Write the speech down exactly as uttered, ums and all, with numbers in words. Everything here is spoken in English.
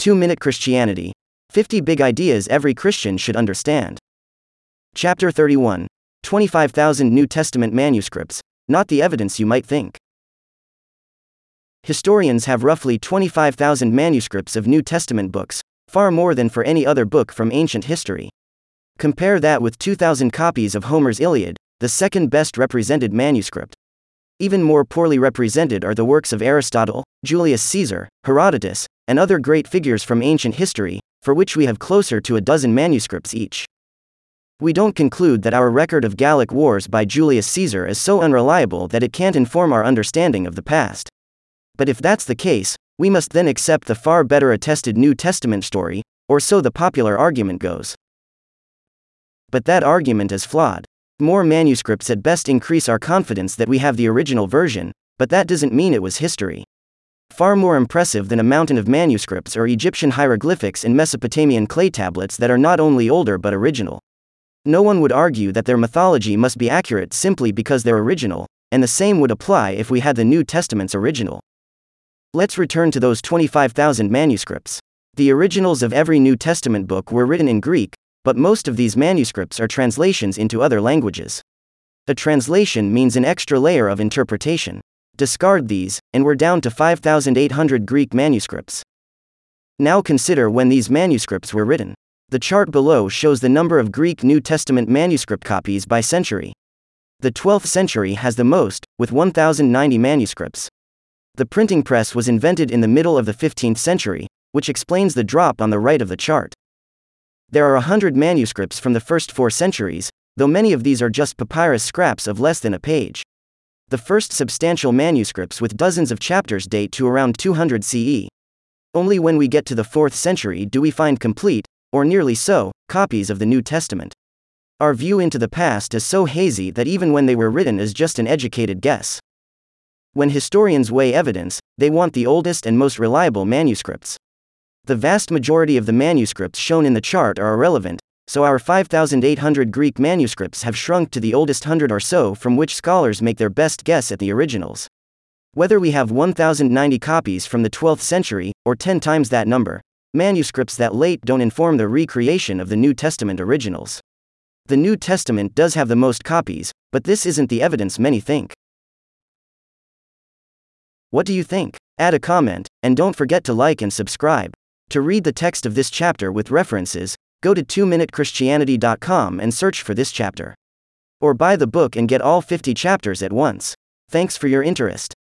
two minute Christianity. fifty Big Ideas Every Christian Should Understand. Chapter thirty-one. twenty-five thousand New Testament Manuscripts, Not the Evidence You Might Think. Historians have roughly twenty-five thousand manuscripts of New Testament books, far more than for any other book from ancient history. Compare that with two thousand copies of Homer's Iliad, the second best represented manuscript. Even more poorly represented are the works of Aristotle, Julius Caesar, Herodotus, and other great figures from ancient history, for which we have closer to a dozen manuscripts each. We don't conclude that our record of Gallic wars by Julius Caesar is so unreliable that it can't inform our understanding of the past. But if that's the case, we must then accept the far better attested New Testament story, or so the popular argument goes. But that argument is flawed. More manuscripts at best increase our confidence that we have the original version, but that doesn't mean it was history. Far more impressive than a mountain of manuscripts are Egyptian hieroglyphics and Mesopotamian clay tablets that are not only older but original. No one would argue that their mythology must be accurate simply because they're original, and the same would apply if we had the New Testament's original. Let's return to those twenty-five thousand manuscripts. The originals of every New Testament book were written in Greek, but most of these manuscripts are translations into other languages. A translation means an extra layer of interpretation. Discard these, and we're down to five thousand eight hundred Greek manuscripts. Now consider when these manuscripts were written. The chart below shows the number of Greek New Testament manuscript copies by century. The twelfth century has the most, with one thousand ninety manuscripts. The printing press was invented in the middle of the fifteenth century, which explains the drop on the right of the chart. There are a hundred manuscripts from the first four centuries, though many of these are just papyrus scraps of less than a page. The first substantial manuscripts with dozens of chapters date to around two hundred C E. Only when we get to the fourth century do we find complete, or nearly so, copies of the New Testament. Our view into the past is so hazy that even when they were written is just an educated guess. When historians weigh evidence, they want the oldest and most reliable manuscripts. The vast majority of the manuscripts shown in the chart are irrelevant, so our five thousand eight hundred Greek manuscripts have shrunk to the oldest hundred or so from which scholars make their best guess at the originals. Whether we have one thousand ninety copies from the twelfth century, or ten times that number, manuscripts that late don't inform the recreation of the New Testament originals. The New Testament does have the most copies, but this isn't the evidence many think. What do you think? Add a comment, and don't forget to like and subscribe. To read the text of this chapter with references, go to two minute christianity dot com and search for this chapter. Or buy the book and get all fifty chapters at once. Thanks for your interest.